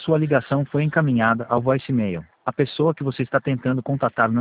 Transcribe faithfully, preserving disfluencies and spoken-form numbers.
Sua ligação foi encaminhada ao voicemail. A pessoa que você está tentando contatar não